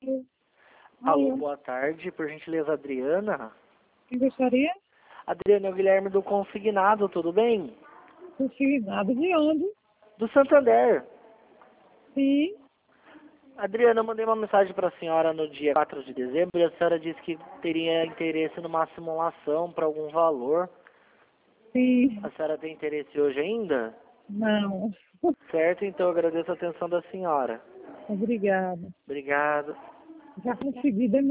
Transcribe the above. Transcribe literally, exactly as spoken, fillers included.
Alô, Alô, boa tarde. Por gentileza, Adriana. quem gostaria? Adriana, é o Guilherme do Consignado, tudo bem? Consignado de onde? Do Santander. Sim, Adriana, eu mandei uma mensagem para a senhora no dia quatro de dezembro e a senhora disse que teria interesse numa simulação para algum valor. sim, A senhora tem interesse hoje ainda? não. Certo, então eu agradeço a atenção da senhora. Obrigada. Obrigado. Já consegui,